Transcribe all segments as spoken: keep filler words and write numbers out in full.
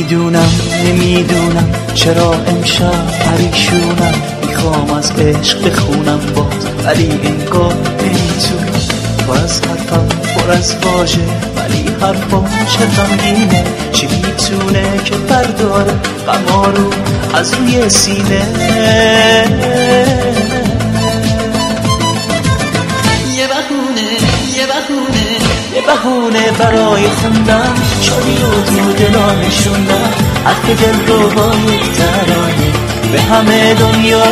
میدونم نمیدونم چرا امشب پریشونم، میخوام از عشق بخونم باز ولی انگار نمیتونم. تو از حرفم پر از واژه ولی حرفم چه غمگینه، چی میتونه که برداره غما رو از روی سینه. یه بهونه یه بهونه یه بهونه برای خوندن شادی رو تو دلا نشوندن، حرف دل رو با یک ترانه به همه دنیا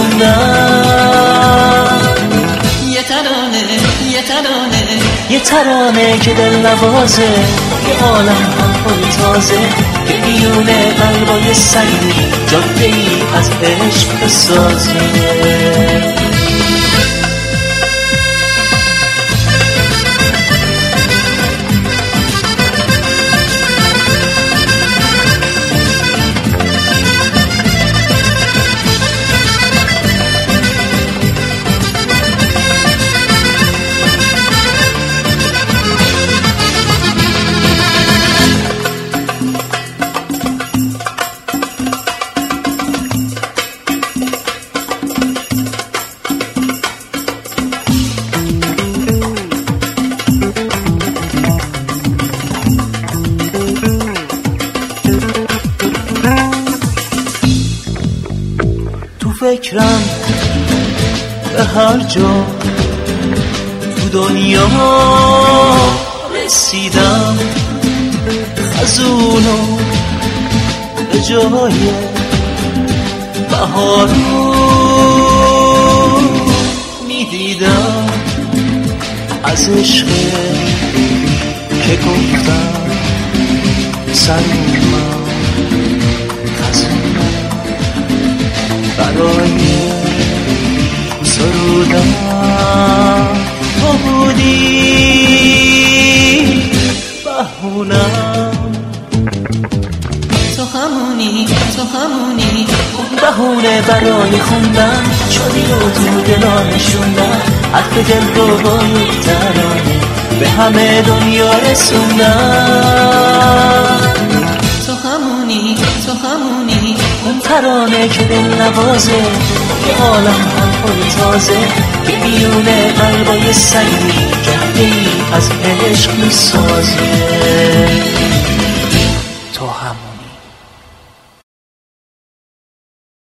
رسوندن. یه ترانه یه ترانه یه ترانه که دل نوازه، یه عالم هم پل تازه که میونه قلبای سنگی جاده ای از عشق بسازه. فکرم به هر جا تو دنیا رسیدم، خزونو به جای بهارو میدیدم، از عشق که گفتم سر اومد خزونو برای سرودن تو بودی بهونم. تو همونی تو همونی بهونه برای خوندن شادی رو تو دلا نشوندن، حرف دل رو با یک ترانه به همه دنیا رسوندن. تو همونی تو همونی اون ترانه که دل نوازه، یه عالم هم پل تازه که میونه قلبای سنگی جاده ای از عشق میسازه.